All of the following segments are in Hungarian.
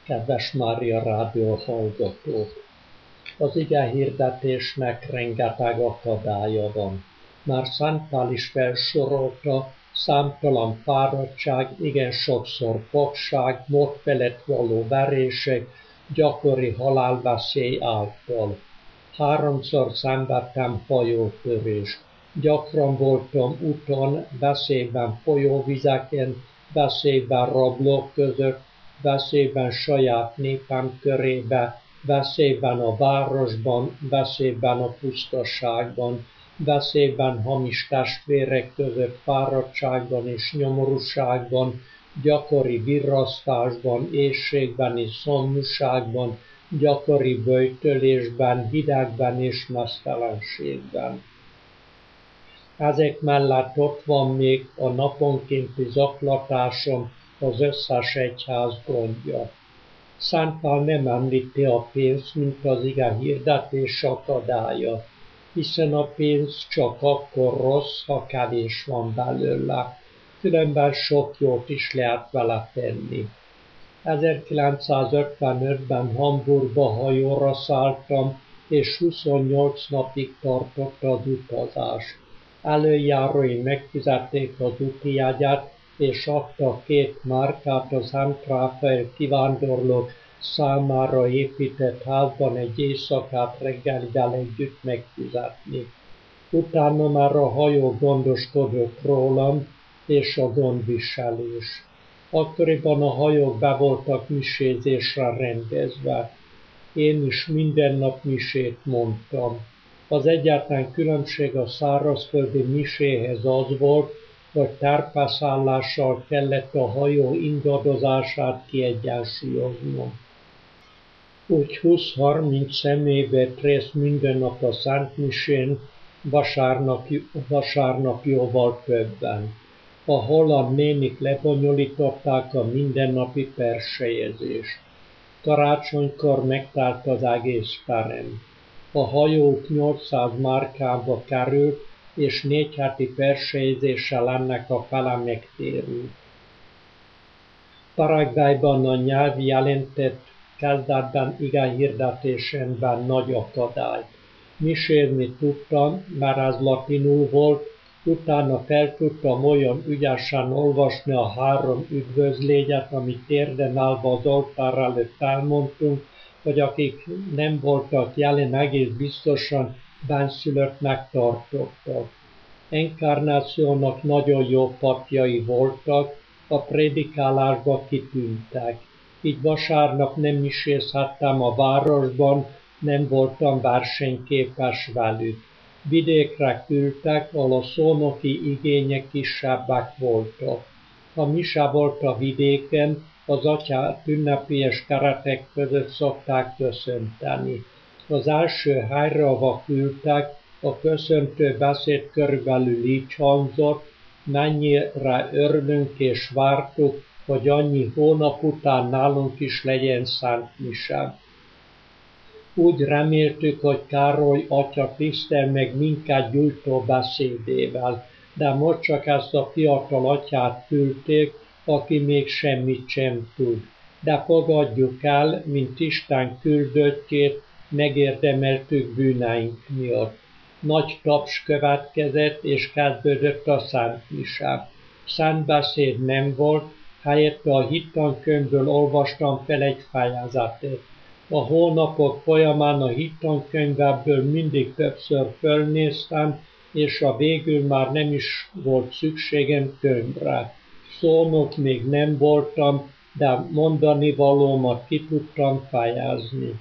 Kedves Mária Rádió hallgatók! Az igehirdetésnek rengeteg akadálya van. Már Szent Pál is felsorolta, számtalan fáradtság, igen sokszor fogság, mód felett való verések, gyakori halálveszély által. 3-szor szenvedtem hajótörést. Gyakran voltam úton, veszélyben folyóvizeken, veszélyben rablók között, veszélyben saját népem körébe, veszélyben a városban, veszélyben a pusztaságban, veszélyben hamis testvérek között, fáradtságban és nyomorúságban, gyakori virrasztásban, éhségben és szomjúságban, gyakori böjtölésben, hidegben és meztelenségben. Ezek mellett ott van még a naponkénti zaklatásom, az összes egyház gondja. Szent Pál nem említi a pénzt, mint az ige hirdetés akadálya, hiszen a pénz csak akkor rossz, ha kevés van belőle, különben sok jót is lehet vele tenni. 1955-ben Hamburgba hajóra szálltam, és 28 napig tartott az utazás. Előjáróim megfizették az úti jegyet, és adtak 2 márkát az Szent Ráfael kivándorlók számára épített házban egy éjszakát reggelivel együtt megfizetni. Utána már a hajó gondoskodott rólam, és a gondviselés. Akkoriban a hajók be voltak misézésre rendezve. Én is minden nap misét mondtam. Az egyetlen különbség a szárazföldi miséhez az volt, hogy terpeszállással kellett a hajó ingadozását kiegyensúlyoznom. Úgy 20-30 személy vett részt minden nap a szentmisén, vasárnap jóval többen. A holland nénik lebonyolították a mindennapi persejezést. Karácsonykor megtelt az egész terem. A hajót 800 márkába került, és 4 heti persejezéssel ennek a fele megtérült. Paraguayban a nyelv jelentett kezdetben igehirdetésemben nagy akadályt. Misézni tudtam, mert ez latinul volt, utána fel tudtam olyan ügyesen olvasni a 3 üdvözlégyet, amit térden állva az oltár előtt elmondtunk, hogy akik nem voltak jelen, egész biztosan benszülöttnek tartottak. Enkarnációnak nagyon jó papjai voltak, a prédikálásba kitűntek. Így vasárnap nem misézhettem a városban, nem voltam versenyképes velük. Vidékre küldtek, ahol a szónoki igények kisebbek voltak. Ha mise volt a vidéken, az atyát ünnepélyes keretek között szokták köszönteni. Az első helyre, ahova küldtek, a köszöntő beszéd körülbelül így hangzott, mennyire örülünk és vártuk, hogy annyi hónap után nálunk is legyen szent mise. Úgy reméltük, hogy Károly atya tisztel meg minket gyújtó beszédével, de most csak ezt a fiatal atyát küldték, aki még semmit sem tud. De fogadjuk el, mint Isten küldöttjét, megérdemeltük bűneink miatt. Nagy taps következett, és kezdődött a szent mise. Szent beszéd nem volt, helyette a hittankönyvből olvastam fel egy fejezetet. A hónapok folyamán a hittankönyvebből mindig többször fölnéztem, és a végül már nem is volt szükségem könyvre. Szónok még nem voltam, de mondani valómat ki tudtam fejezni.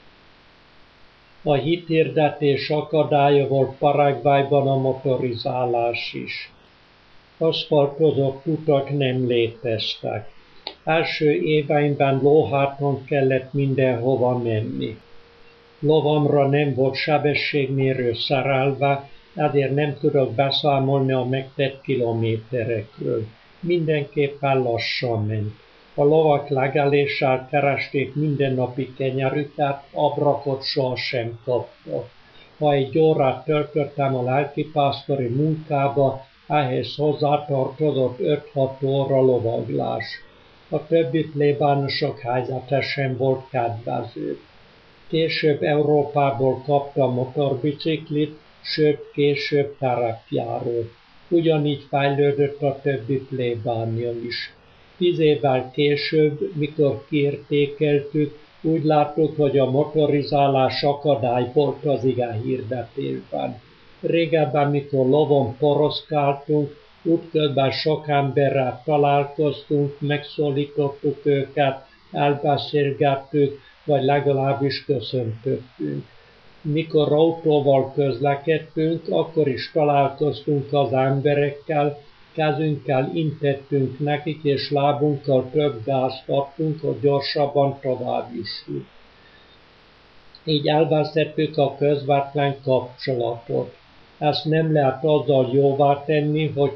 A hithirdetés akadálya volt Paraguayban a motorizálás is. Aszfaltozott utak nem léteztek. Első éveimben lóháton kellett mindenhova menni. Lovamra nem volt sebességmérő szerelve, ezért nem tudok beszámolni a megtett kilométerekről. Mindenképpen lassan ment. A lovak legeléssel keresték mindennapi kenyerüket, abrakot sohasem kaptak. Ha egy órát töltöttem a lelkipásztori munkába, ehhez hozzátartozott 5-6 óra lovaglás. A többi plébánosok helyzete sem volt kedvező. Később Európából kapta motorbiciklit, sőt később terepjárót. Ugyanígy fejlődött a többi plébánia is. 10 évvel később, mikor kiértékeltük, úgy láttuk, hogy a motorizálás akadály volt az ige hirdetésben. Régebben, mikor lovon poroszkáltunk, útközben sok emberrel találkoztunk, megszólítottuk őket, elbeszélgettük, vagy legalábbis köszöntöttünk. Mikor autóval közlekedtünk, akkor is találkoztunk az emberekkel, kezünkkel intettünk nekik, és lábunkkal több gázt adtunk, hogy gyorsabban tovább jussunk. Így elvesztettük a közvetlen kapcsolatot. Ezt nem lehet azzal jóvá tenni, hogy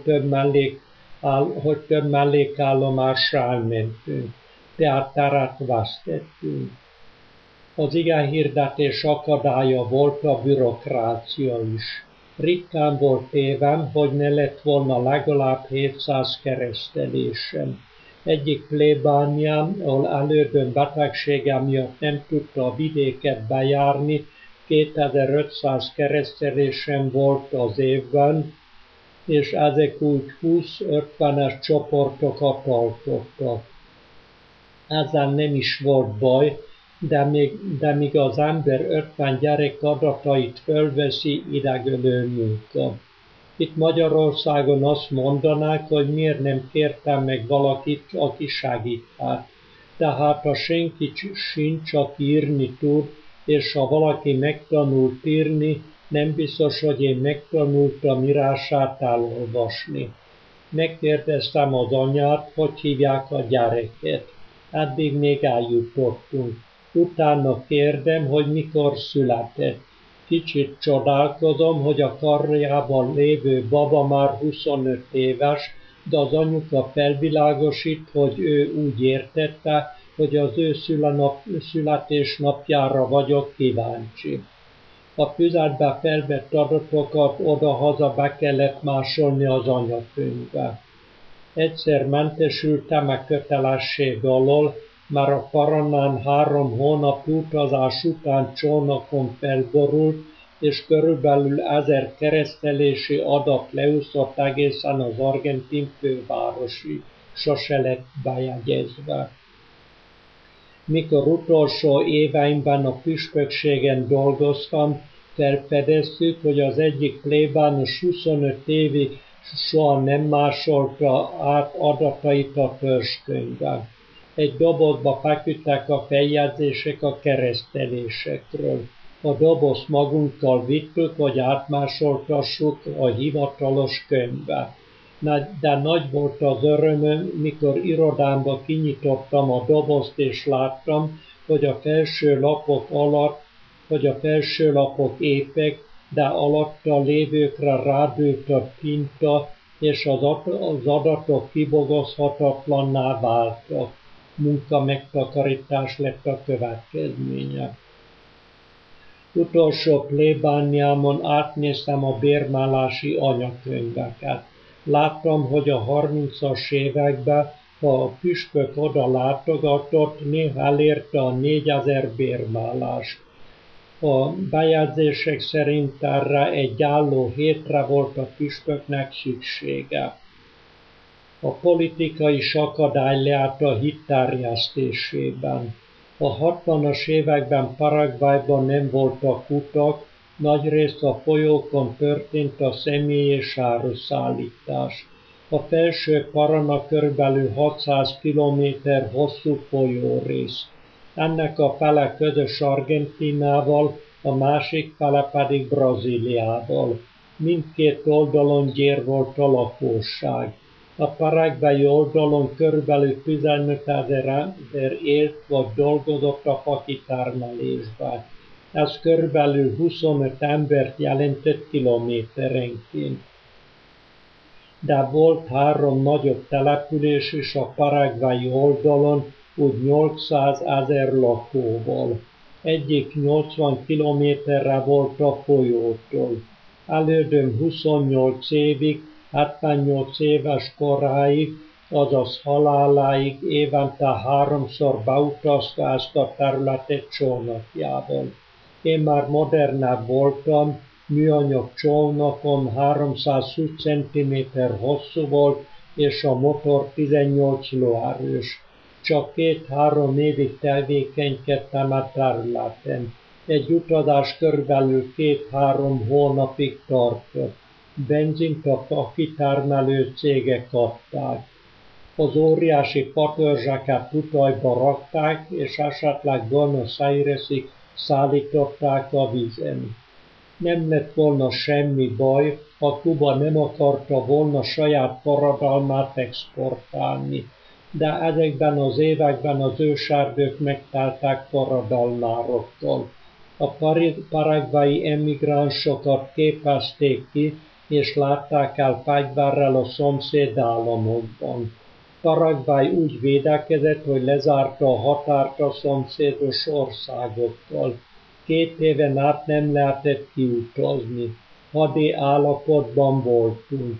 több mellékállomásra elmentünk, tehát teret vesztettünk. Az igehirdetés akadálya volt a bürokrácia is. Ritkán volt évem, hogy ne lett volna legalább 700 keresztelésem. Egyik plébániám, ahol elődöm betegsége miatt nem tudta a vidéket bejárni, 2500 keresztelésem volt az évben, és ezek úgy 20-50-es csoportokat alkottak. Ezzel nem is volt baj, de míg az ember 50 gyerek adatait fölveszi, idegölő munka. Itt Magyarországon azt mondanák, hogy miért nem kértem meg valakit, aki segíthet. Tehát ha senki sincs, aki írni tud, és ha valaki megtanult írni, nem biztos, hogy én megtanultam írását elolvasni. Megkérdeztem az anyát, hogy hívják a gyereket. Eddig még eljutottunk. Utána kérdem, hogy mikor született. Kicsit csodálkozom, hogy a karjában lévő baba már 25 éves, de az anyuka felvilágosít, hogy ő úgy értette, hogy az ő születésnapjára vagyok kíváncsi. A füzetbe felvett adatokat oda-haza be kellett másolni az anyakönyvbe. Egyszer mentesültem a kötelesség alól, már a Paranán 3 hónap utazás után csónakon felborult, és körülbelül 1000 keresztelési adat leúszott egészen az argentin fővárosig, sose lett bejegyezve. Mikor utolsó éveimben a püspökségen dolgoztam, felfedeztük, hogy az egyik plébános 25 évig soha nem másolta át adatait a törzskönyvben. Egy dobozba feküdtek a feljegyzések a keresztelésekről. A dobozt magunkkal vittük, hogy átmásoltassuk a hivatalos könyvbe. De nagy volt az örömöm, mikor irodámba kinyitottam a dobozt, és láttam, hogy a felső lapok épek, de alatta lévőkre rádült a tinta, és az adatok kibogozhatatlanná váltak. Munka megtakarítás lett a következménye. Utolsó plébániámon átnéztem a bérmállási anyakönyveket. Láttam, hogy a 30-as években, ha a püspök oda látogatott, néha elérte a 4000 bérmállást. A bejegyzések szerint erre egy álló hétre volt a püspöknek szüksége. A politika is akadály lehet a hit terjesztésében. A 60-as években Paraguayban nem voltak utak, nagyrészt a folyókon történt a személy- és áruszállítás. A felső Parana körülbelül 600 km hosszú folyórész. Ennek a fele közös Argentínával, a másik fele pedig Brazíliával. Mindkét oldalon gyér volt a lakosság. A paraguayi oldalon körülbelül 15 000 ember élt vagy dolgozott a fakitermelésben. Ez körülbelül 25 embert jelentett kilométerenként. De volt 3 nagyobb település is a paraguayi oldalon, úgy 800 000 lakóval. Egyik 80 kilométerre volt a folyótól. Elődöm 28 évig, 78 éves koráig azaz haláláig évente 3-szor beutazta ezt a területet csónakjában. Én már modernebb voltam, műanyag csónakom 320 cm hosszú volt, és a motor 18 lóerős. Csak 2-3 évig tevékenykedtem a területen. Egy utazás körülbelül 2-3 hónapig tartott. Benzint a kitermelő cégek adták. Az óriási patörzseket tutajba rakták, és esetleg Buenos Airesig szállították a vízen. Nem lett volna semmi baj, ha Kuba nem akarta volna saját forradalmát exportálni, de ezekben az években az őserdők megteltek forradalmároktól. A paraguayi emigránsokat képezték ki, és látták el fegyverrel a szomszéd államokban. Paraguay úgy védekezett, hogy lezárta a határt a szomszédos országokkal. 2 éven át nem lehetett kiutazni. Hadi állapotban voltunk.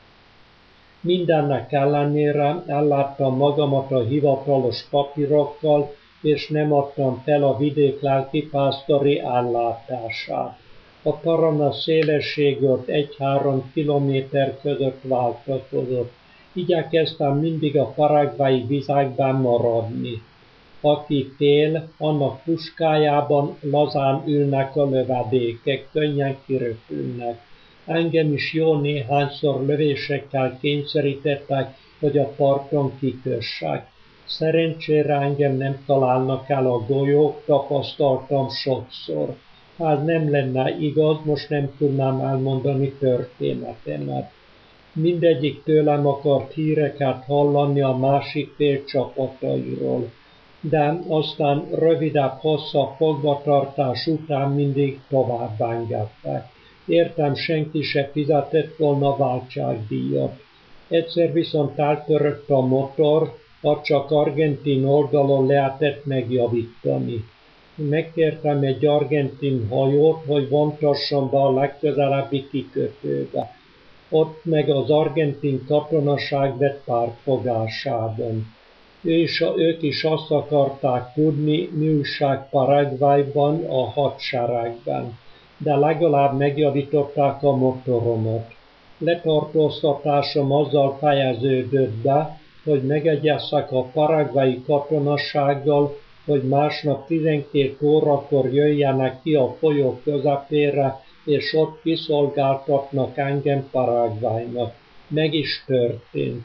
Mindennek ellenére elláttam magamat a hivatalos papírokkal, és nem adtam fel a vidék lelkipásztori ellátását. A Paraná szélességét 1-3 kilométer között váltakozott. Igyekeztem mindig a paraguayi vizekben maradni. Aki tél, annak puskájában lazán ülnek a lövedékek, könnyen kiröpülnek. Engem is jó néhányszor lövésekkel kényszerítettek, hogy a parton kikössek. Szerencsére engem nem találnak el a golyók, tapasztaltam sokszor. Ha ez nem lenne igaz, most nem tudnám elmondani történetemet. Mindegyik tőlem akart híreket hallani a másik fél csapatairól, de aztán rövidebb-hosszabb fogvatartás után mindig tovább engedtek. Értem, senki se fizetett volna váltságdíjat. Egyszer viszont eltörött a motor, azt csak argentin oldalon lehetett megjavítani. Megkértem egy argentin hajót, hogy vontassam be a legközelebbi kikötőbe. Ott meg az argentin katonaság vett pártfogásában. Ők is azt akarták tudni, mi újság Paraguayban, a hadseregben, de legalább megjavították a motoromat. Letartóztatásom azzal fejeződött be, hogy megegyezzek a paraguayi katonasággal, hogy másnap 12 órakor jöjjenek ki a folyó közepére, és ott kiszolgáltatnak engem Paraguaynak. Meg is történt.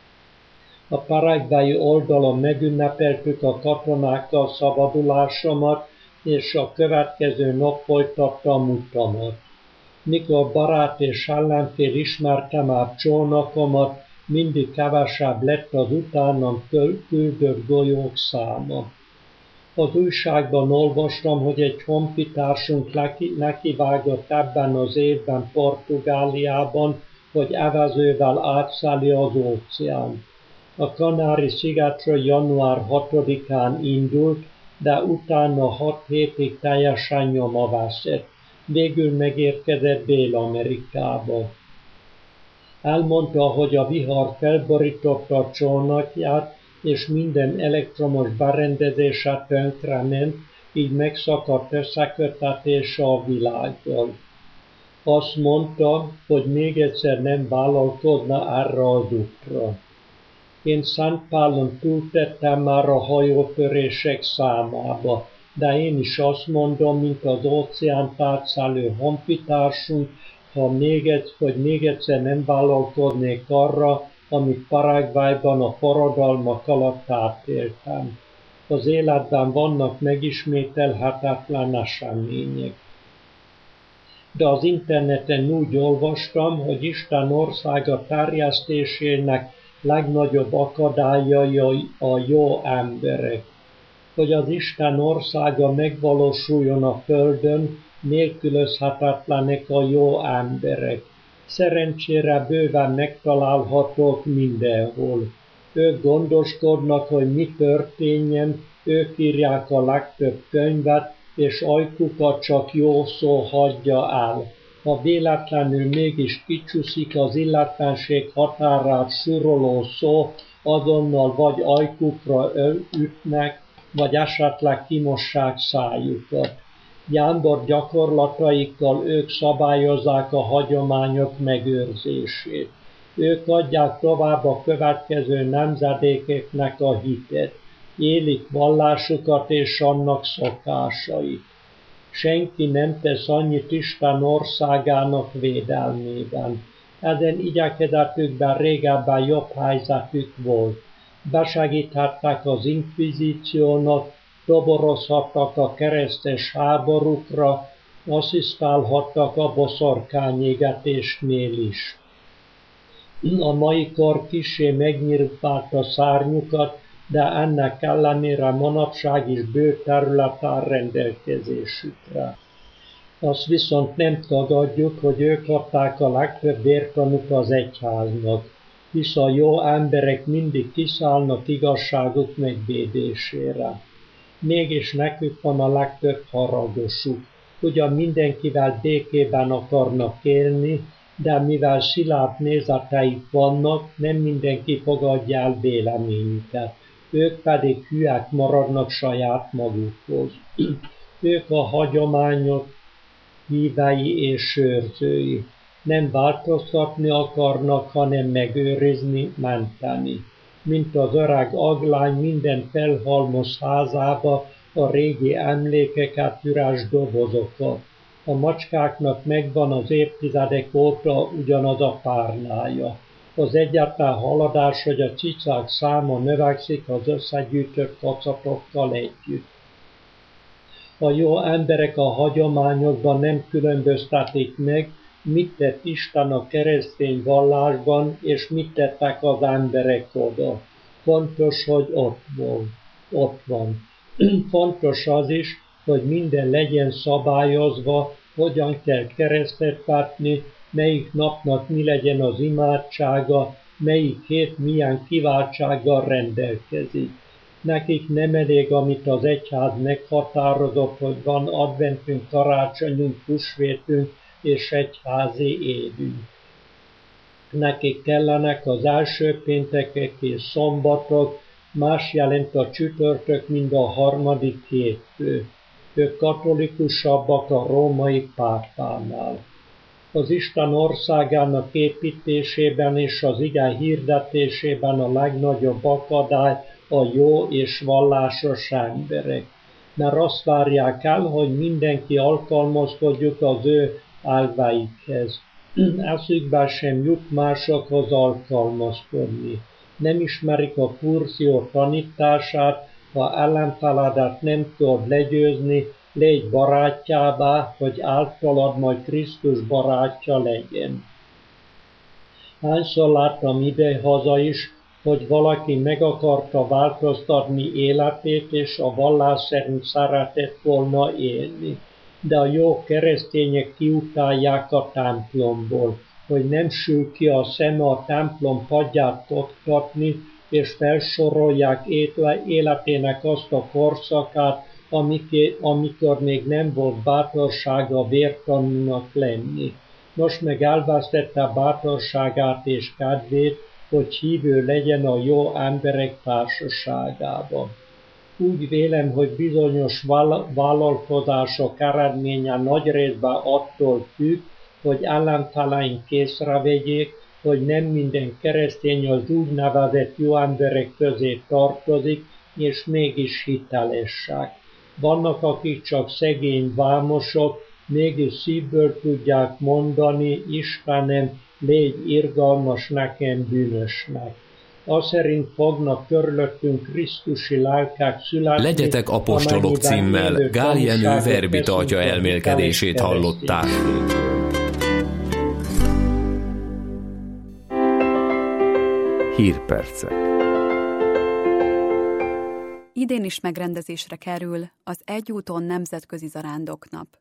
A paraguayi oldalon megünnepeltük a katonákkal szabadulásomat, és a következő nap folytattam utamat. Mikor barát és ellenfél ismerte már csónakomat, mindig kevesebb lett az utánam küldött golyók száma. Az újságban olvastam, hogy egy honfitársunk nekivágott ebben az évben Portugáliában, hogy evezővel átszállja az óceánt. A Kanári-szigetről január 6-án indult, de utána 6 hétig teljesen nyoma veszett. Végül megérkezett Dél-Amerikába. Elmondta, hogy a vihar felborította a csónakját, és minden elektromos berendezése tönkrement, így megszakadt összekötetése a világgal. Azt mondta, hogy még egyszer nem vállalkozna erre az útra. Én Szent Pálon túltettem már a hajótörések számába, de én is azt mondom, mint az óceánt átszálló honfitársunk, hogy még egyszer nem vállalkoznék arra, amit Paraguayban a forradalmak alatt átéltem. Az életben vannak megismételhetetlen események. De az interneten úgy olvastam, hogy Isten országa terjesztésének legnagyobb akadályai a jó emberek. Hogy az Isten országa megvalósuljon a földön, nélkülözhetetlenek a jó emberek. Szerencsére bőven megtalálhatók mindenhol. Ők gondoskodnak, hogy mi történjen, ők írják a legtöbb könyvet, és ajkukat csak jó szó hagyja el. Ha véletlenül mégis kicsúszik az illetlenség határát suroló szó, azonnal vagy ajkukra ütnek, vagy esetleg kimossák szájukat. Jándor gyakorlataikkal ők szabályozzák a hagyományok megőrzését. Ők adják tovább a következő nemzedékeknek a hitet, élik vallásukat és annak szokásait. Senki nem tesz annyit Isten országának védelmében. Ezen igyekezetükben régebben jobb helyzetük volt. Besegíthettek az inkvizíciónak, toborozhattak a keresztes háborúkra, asszisztálhattak a boszorkányégetésnél is. A mai kor kissé megnyírválta szárnyukat, de ennek ellenére manapság is bő terület áll rendelkezésükre. Azt viszont nem tagadjuk, hogy ők adták a legtöbb vértanút az egyháznak, hisz a jó emberek mindig kiszállnak igazságuk megvédésére. Mégis nekük van a legtöbb haragosuk, ugyan mindenkivel békében akarnak élni, de mivel szilárd nézeteik vannak, nem mindenki fogadja el véleményüket. Ők pedig hülyek maradnak saját magukhoz. Ők a hagyományok hívei és őrzői. Nem változtatni akarnak, hanem megőrizni, menteni. Mint az öreg aglány minden felhalmoz házába a régi emlékeket, üres dobozokat. A macskáknak megvan az évtizedek óta ugyanaz a párnája. Az egyetlen haladás, hogy a cicák száma növekszik az összegyűjtött kacatokkal együtt. A jó emberek a hagyományokban nem különböztetik meg, mit tett Isten a keresztény vallásban, és mit tettek az emberek oda. Fontos, hogy ott van. Fontos az is, hogy minden legyen szabályozva, hogyan kell keresztet vetni, melyik napnak mi legyen az imádsága, melyik hét milyen kiváltsággal rendelkezik. Nekik nem elég, amit az egyház meghatározott, hogy van adventünk, karácsonyunk, húsvétünk és egyházi évünk. Nekik kellenek az első péntekek és szombatok, más jelent a csütörtök, mint a harmadik hétfő. Ők katolikusabbak a római pápánál. Az Isten országának építésében és az ige hirdetésében a legnagyobb akadály a jó és vallásos emberek, mert azt várják el, hogy mindenki alkalmazkodjuk az ő elveikhez. Eszükbe sem jut másokhoz alkalmazkodni. Nem ismerik a kurzió tanítását, ha ellenfeledet nem tudod legyőzni, légy barátjává, hogy általad majd Krisztus barátja legyen. Hányszor láttam ide-haza is, hogy valaki meg akarta változtatni életét, és a vallás szerint szeretett volna élni. De a jó keresztények kiutálják a templomból, hogy nem sül ki a szeme a templom padját toktatni, és felsorolják életének azt a korszakát, amikor még nem volt bátorsága vértanúnak lenni. Most meg elvesztette bátorságát és kedvét, hogy hívő legyen a jó emberek társaságában. Úgy vélem, hogy bizonyos vállalkozások eredménye nagy részben attól függ, hogy ellenfeleink észrevegyék, hogy nem minden keresztény az úgynevezett jó emberek közé tartozik, és mégis hitelesek. Vannak, akik csak szegény vámosok, mégis szívből tudják mondani, Istenem, légy irgalmas nekem bűnösnek. Az szerint fognak körülöttünk krisztusi lelkek születni. Legyetek apostolok címmel Gál Jenő verbita atya elmélkedését hallották. Hírpercek. Idén is megrendezésre kerül az Egy úton nemzetközi zarándoknap.